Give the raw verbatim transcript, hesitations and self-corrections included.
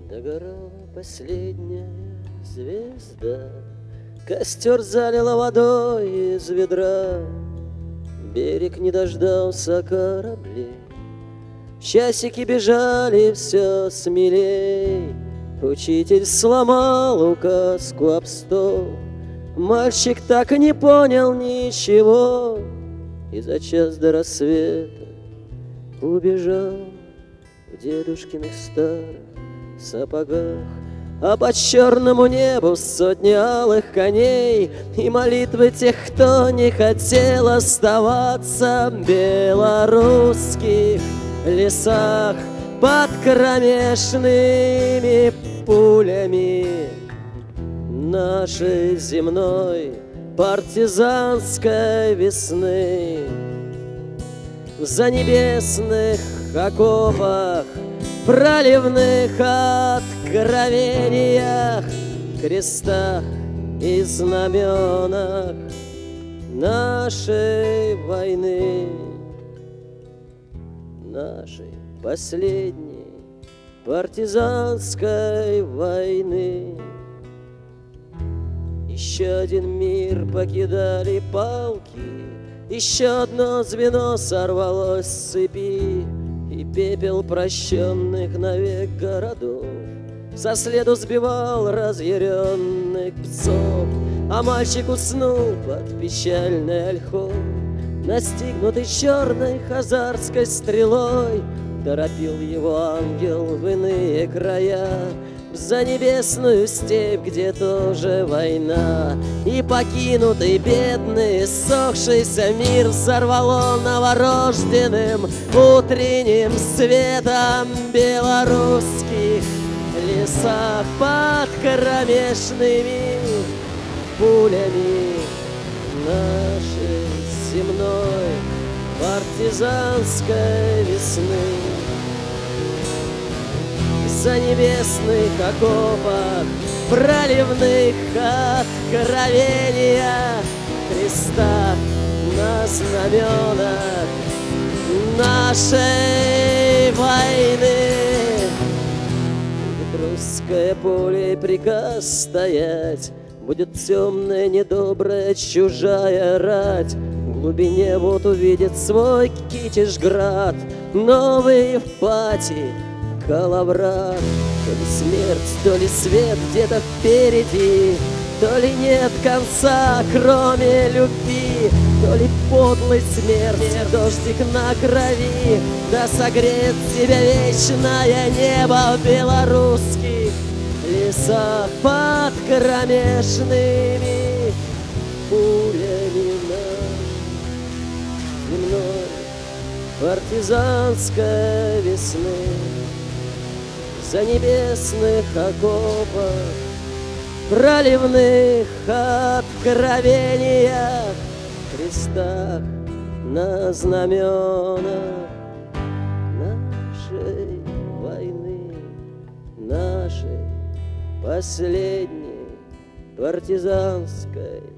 Догорала последняя звезда, костер залило водой из ведра, берег не дождался кораблей, часики бежали все смелей. Учитель сломал указку об стол, мальчик так и не понял ничего, и за час до рассвета убежал в дедушкиных старых сапогах. А по черному небу сотни алых коней и молитвы тех, кто не хотел оставаться в белорусских лесах под кромешными пулями нашей земной партизанской весны. В занебесных окопах, проливных откровениях, крестах и знаменах нашей войны, нашей последней партизанской войны. Еще один мир покидали палки, еще одно звено сорвалось с цепи, и пепел прощенных навек городов со следу сбивал разъяренных псов. А мальчик уснул под печальной ольхой, настигнутый черной хазарской стрелой. Торопил его ангел в иные края, в занебесную степь, где тоже война. И покинутый, бедный, ссохшийся мир взорвало новорожденным утренним светом белорусских лесах под кромешными пулями нашей земной партизанской весны. За небесных окопах, проливных откровениях, крестах на знаменах нашей войны. Будет русское поле и приказ стоять, будет темная, недобрая, чужая рать. В глубине вот увидит свой Китежград, новый Евпатий, Калаврат. То ли смерть, то ли свет где-то впереди, то ли нет конца, кроме любви, то ли подлой смерти дождик на крови, да согреет тебя вечное небо в белорусских лесах под кромешными пулями нашей земной партизанской весны. За небесных окопах, проливных откровениях, крестах на знаменах нашей войны, нашей последней партизанской